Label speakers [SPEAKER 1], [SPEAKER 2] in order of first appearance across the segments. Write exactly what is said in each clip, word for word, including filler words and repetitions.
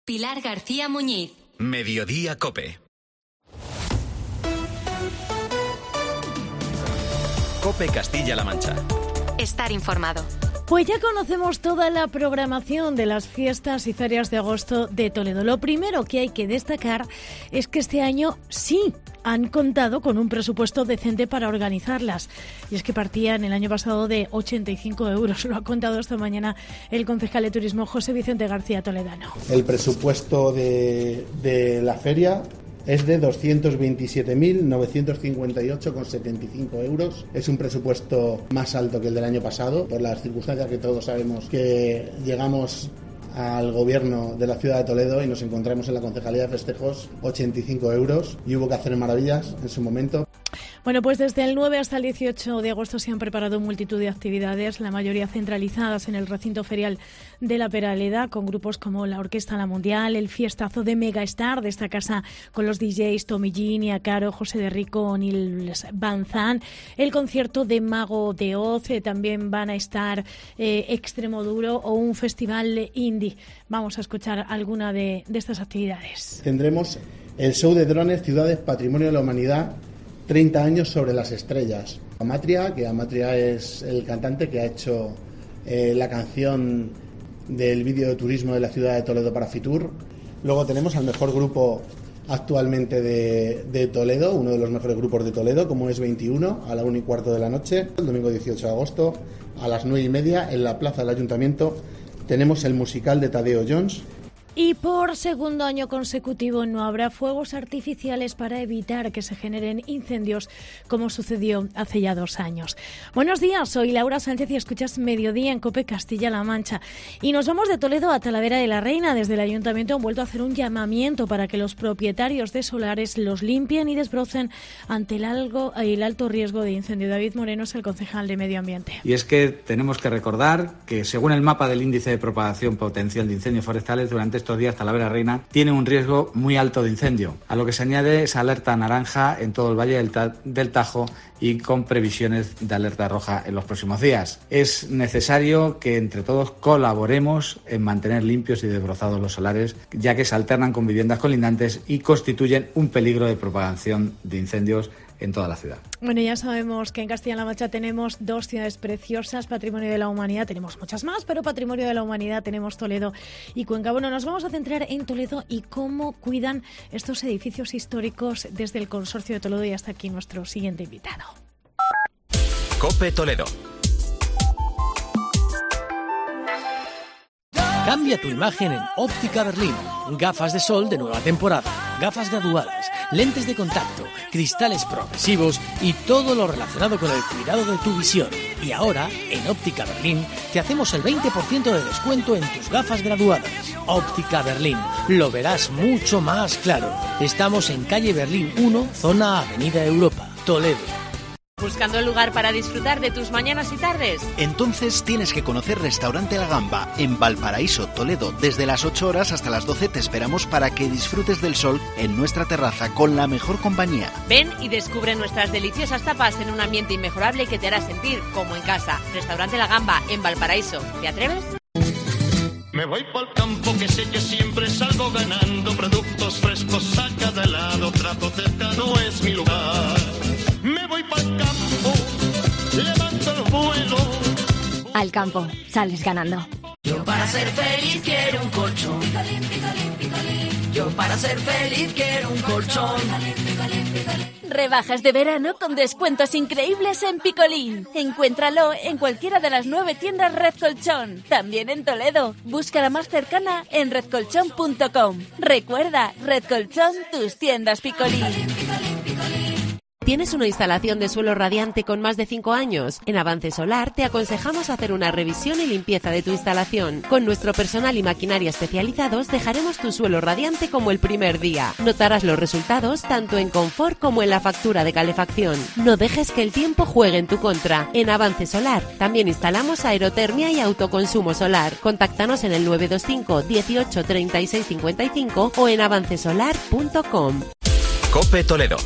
[SPEAKER 1] Pilar García Muñiz.
[SPEAKER 2] Mediodía COPE. COPE Castilla-La Mancha.
[SPEAKER 1] Estar informado.
[SPEAKER 3] Pues ya conocemos toda la programación de las fiestas y ferias de agosto de Toledo. Lo primero que hay que destacar es que este año sí han contado con un presupuesto decente para organizarlas. Y es que partían el año pasado de ochenta y cinco euros. Lo ha contado esta mañana el concejal de Turismo, José Vicente García Toledano.
[SPEAKER 4] El presupuesto de, de la feria es de doscientos veintisiete mil novecientos cincuenta y ocho coma setenta y cinco euros. Es un presupuesto más alto que el del año pasado, por las circunstancias que todos sabemos que llegamos al gobierno de la ciudad de Toledo y nos encontramos en la Concejalía de Festejos, ochenta y cinco euros, y hubo que hacer maravillas en su momento.
[SPEAKER 3] Bueno, pues desde el nueve hasta el dieciocho de agosto se han preparado multitud de actividades, la mayoría centralizadas en el recinto ferial de La Peraleda, con grupos como la Orquesta La Mundial, el fiestazo de Megastar de esta casa con los D Js Tommy Gini, Caro, José de Rico, O'Neill Banzán, el concierto de Mago de Oz, eh, también van a estar eh, Extremoduro o un festival indie. Vamos a escuchar alguna de, de estas actividades.
[SPEAKER 4] Tendremos el show de drones Ciudades Patrimonio de la Humanidad, treinta años sobre las estrellas. Amatria, que Amatria es el cantante que ha hecho eh, la canción del vídeo de turismo de la ciudad de Toledo para Fitur. Luego tenemos al mejor grupo actualmente de, de Toledo, uno de los mejores grupos de Toledo, como es veintiuno, a la una y cuarto de la noche, el domingo dieciocho de agosto, a las nueve y media, en la plaza del Ayuntamiento, tenemos el musical de Tadeo Jones.
[SPEAKER 3] Y por segundo año consecutivo no habrá fuegos artificiales para evitar que se generen incendios, como sucedió hace ya dos años. Buenos días, soy Laura Sánchez y escuchas Mediodía en COPE Castilla-La Mancha. Y nos vamos de Toledo a Talavera de la Reina. Desde el Ayuntamiento han vuelto a hacer un llamamiento para que los propietarios de solares los limpien y desbrocen ante el, algo, el alto riesgo de incendio. David Moreno es el concejal de Medio Ambiente.
[SPEAKER 5] Y es que tenemos que recordar que, según el mapa del índice de propagación potencial de incendios forestales, durante estos días Talavera Reina tiene un riesgo muy alto de incendio, a lo que se añade esa alerta naranja en todo el Valle del, Ta- del Tajo y con previsiones de alerta roja en los próximos días. Es necesario que entre todos colaboremos en mantener limpios y desbrozados los solares, ya que se alternan con viviendas colindantes y constituyen un peligro de propagación de incendios en toda la ciudad.
[SPEAKER 3] Bueno, ya sabemos que en Castilla-La Mancha tenemos dos ciudades preciosas, Patrimonio de la Humanidad, tenemos muchas más, pero Patrimonio de la Humanidad tenemos Toledo y Cuenca. Bueno, nos vamos a centrar en Toledo y cómo cuidan estos edificios históricos desde el Consorcio de Toledo, y hasta aquí nuestro siguiente invitado.
[SPEAKER 2] COPE Toledo.
[SPEAKER 6] Cambia tu imagen en Óptica Berlín. Gafas de sol de nueva temporada, gafas graduadas, lentes de contacto, cristales progresivos y todo lo relacionado con el cuidado de tu visión. Y ahora, en Óptica Berlín, te hacemos el veinte por ciento de descuento en tus gafas graduadas. Óptica Berlín, lo verás mucho más claro. Estamos en calle Berlín uno, zona Avenida Europa, Toledo.
[SPEAKER 7] ¿Buscando el lugar para disfrutar de tus mañanas y tardes?
[SPEAKER 8] Entonces tienes que conocer Restaurante La Gamba en Valparaíso, Toledo. Desde las ocho horas hasta las doce te esperamos para que disfrutes del sol en nuestra terraza con la mejor compañía.
[SPEAKER 7] Ven y descubre nuestras deliciosas tapas en un ambiente inmejorable que te hará sentir como en casa. Restaurante La Gamba en Valparaíso. ¿Te atreves?
[SPEAKER 9] Me voy pa'l campo que sé que siempre salgo ganando. Productos frescos saca de lado, trato cerca no es mi lugar. Me voy pa'l campo, levanto el vuelo.
[SPEAKER 10] Al campo, sales ganando.
[SPEAKER 11] Yo para ser feliz quiero un colchón. Picolín, picolín, picolín. Yo para ser feliz quiero un colchón. Picolín, picolín, picolín.
[SPEAKER 12] Rebajas de verano con descuentos increíbles en Picolín. Encuéntralo en cualquiera de las nueve tiendas Red Colchón. También en Toledo. Busca la más cercana en red colchón punto com. Recuerda, Red Colchón, tus tiendas Picolín. Picolín, picolín, picolín.
[SPEAKER 13] ¿Tienes una instalación de suelo radiante con más de cinco años? En Avance Solar te aconsejamos hacer una revisión y limpieza de tu instalación. Con nuestro personal y maquinaria especializados dejaremos tu suelo radiante como el primer día. Notarás los resultados tanto en confort como en la factura de calefacción. No dejes que el tiempo juegue en tu contra. En Avance Solar también instalamos aerotermia y autoconsumo solar. Contáctanos en el nueve dos cinco, dieciocho, treinta y seis, cincuenta y cinco o en avance solar punto com.
[SPEAKER 2] COPE Toledo.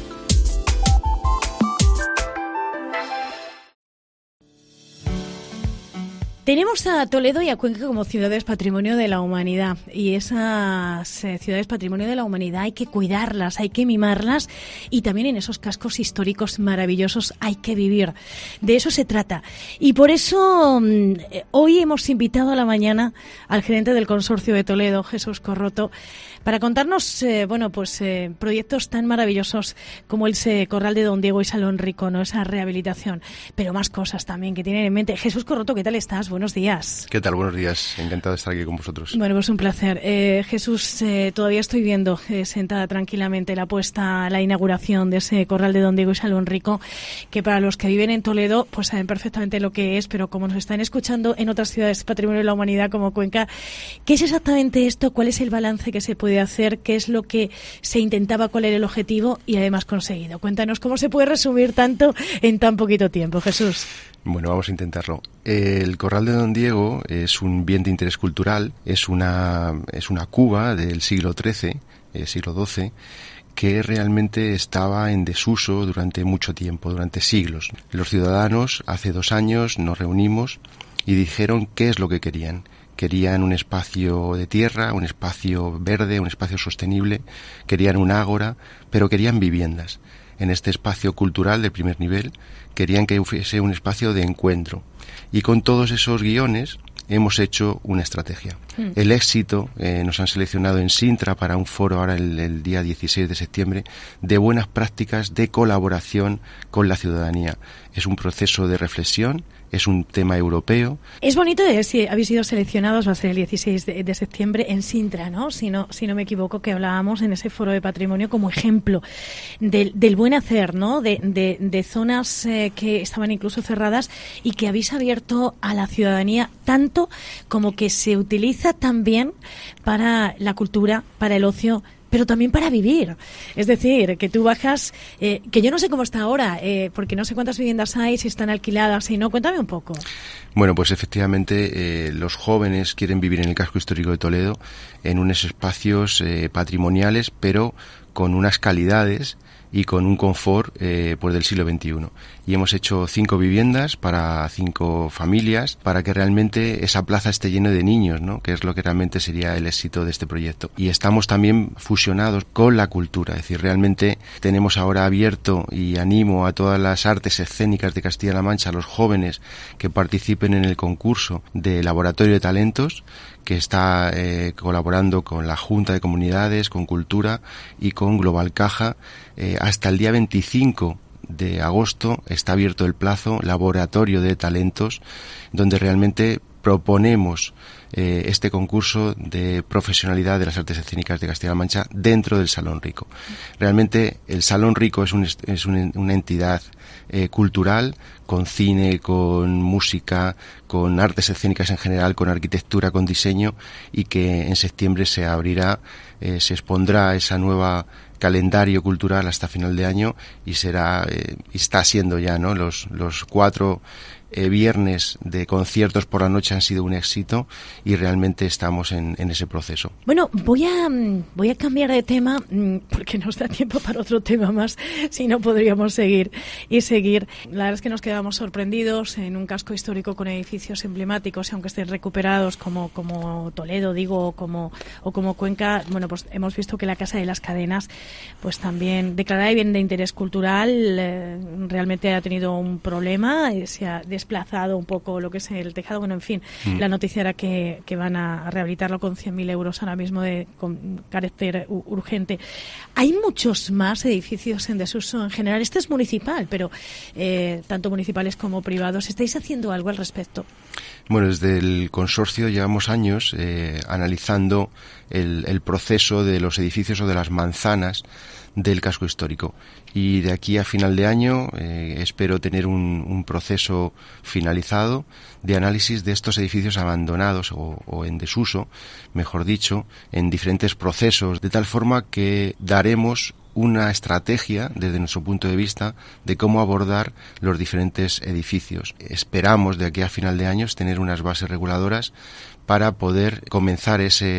[SPEAKER 3] Tenemos a Toledo y a Cuenca como ciudades patrimonio de la humanidad, y esas eh, ciudades patrimonio de la humanidad hay que cuidarlas, hay que mimarlas, y también en esos cascos históricos maravillosos hay que vivir. De eso se trata. Y por eso eh, hoy hemos invitado a la mañana al gerente del Consorcio de Toledo, Jesús Corroto, para contarnos eh, bueno, pues eh, proyectos tan maravillosos como el eh, Corral de Don Diego y Salón Rico, ¿no? Esa rehabilitación, pero más cosas también que tienen en mente. Jesús Corroto, ¿qué tal estás? Buenos días.
[SPEAKER 14] ¿Qué tal? Buenos días. Encantado de estar aquí con vosotros.
[SPEAKER 3] Bueno, pues un placer. Eh, Jesús, eh, todavía estoy viendo eh, sentada tranquilamente la puesta, la inauguración de ese Corral de Don Diego y Salón Rico, que para los que viven en Toledo, pues saben perfectamente lo que es, pero como nos están escuchando en otras ciudades patrimonio de la humanidad como Cuenca, ¿qué es exactamente esto? ¿Cuál es el balance que se puede hacer? ¿Qué es lo que se intentaba? ¿Cuál era el objetivo? Y además conseguido. Cuéntanos cómo se puede resumir tanto en tan poquito tiempo, Jesús.
[SPEAKER 14] Bueno, vamos a intentarlo. El Corral de Don Diego es un bien de interés cultural, es una, es una cuba del siglo trece, eh, siglo doce, que realmente estaba en desuso durante mucho tiempo, durante siglos. Los ciudadanos hace dos años nos reunimos y dijeron qué es lo que querían. Querían un espacio de tierra, un espacio verde, un espacio sostenible, querían un ágora, pero querían viviendas. En este espacio cultural de primer nivel querían que fuese un espacio de encuentro. Y con todos esos guiones hemos hecho una estrategia. Mm. El éxito, eh, nos han seleccionado en Sintra para un foro ahora el, el día dieciséis de septiembre, de buenas prácticas de colaboración con la ciudadanía. Es un proceso de reflexión, es un tema europeo.
[SPEAKER 3] Es bonito de si habéis sido seleccionados, va a ser el dieciséis de, de septiembre en Sintra, ¿no? Si no, si no me equivoco, que hablábamos en ese foro de patrimonio como ejemplo del, del buen hacer, ¿no? De, de, de zonas eh, que estaban incluso cerradas y que habéis abierto a la ciudadanía tanto como que se utiliza también para la cultura, para el ocio, pero también para vivir. Es decir, que tú bajas, eh, que yo no sé cómo está ahora, eh, porque no sé cuántas viviendas hay, si están alquiladas, si no. Cuéntame un poco.
[SPEAKER 14] Bueno, pues efectivamente eh, los jóvenes quieren vivir en el casco histórico de Toledo, en unos espacios eh, patrimoniales, pero con unas calidades y con un confort eh, pues del siglo veintiuno. Y hemos hecho cinco viviendas para cinco familias para que realmente esa plaza esté llena de niños, ¿no? Que es lo que realmente sería el éxito de este proyecto. Y estamos también fusionados con la cultura, es decir, realmente tenemos ahora abierto, y animo a todas las artes escénicas de Castilla-La Mancha, a los jóvenes que participen en el concurso de Laboratorio de Talentos, que está eh, colaborando con la Junta de Comunidades, con Cultura y con Global Caja. Eh, hasta el día veinticinco de agosto está abierto el plazo Laboratorio de Talentos, donde realmente proponemos eh, este concurso de profesionalidad de las artes escénicas de Castilla-La Mancha dentro del Salón Rico. Realmente el Salón Rico es, un, es un, una entidad eh, cultural, con cine, con música, con artes escénicas en general, con arquitectura, con diseño, y que en septiembre se abrirá, eh, se expondrá esa nueva calendario cultural hasta final de año, y será, eh, está siendo ya, ¿no? Los, los cuatro Eh, viernes de conciertos por la noche han sido un éxito, y realmente estamos en, en ese proceso.
[SPEAKER 3] Bueno, voy a voy a cambiar de tema porque nos da tiempo para otro tema más, si no podríamos seguir y seguir. La verdad es que nos quedamos sorprendidos en un casco histórico con edificios emblemáticos, y aunque estén recuperados como como Toledo, digo, o como o como Cuenca, bueno, pues hemos visto que la Casa de las Cadenas, pues también declarada bien de interés cultural, eh, realmente ha tenido un problema, y se ha desplazado un poco lo que es el tejado. Bueno, en fin, mm. la noticia era que, que van a rehabilitarlo con cien mil euros ahora mismo de con carácter urgente. Hay muchos más edificios en desuso en general. Este es municipal, pero eh, tanto municipales como privados. ¿Estáis haciendo algo al respecto?
[SPEAKER 14] Bueno, desde el consorcio llevamos años eh, analizando el, el proceso de los edificios o de las manzanas del casco histórico, y de aquí a final de año eh, espero tener un, un proceso finalizado de análisis de estos edificios abandonados o, o en desuso, mejor dicho, en diferentes procesos, de tal forma que daremos una estrategia desde nuestro punto de vista de cómo abordar los diferentes edificios. Esperamos de aquí a final de año tener unas bases reguladoras para poder comenzar ese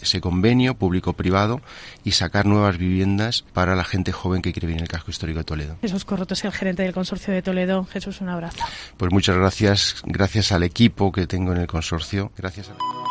[SPEAKER 14] ese convenio público-privado y sacar nuevas viviendas para la gente joven que quiere vivir en el casco histórico de Toledo.
[SPEAKER 3] Jesús Corroto es el gerente del Consorcio de Toledo. Jesús, un abrazo.
[SPEAKER 14] Pues muchas gracias, gracias al equipo que tengo en el consorcio. Gracias a...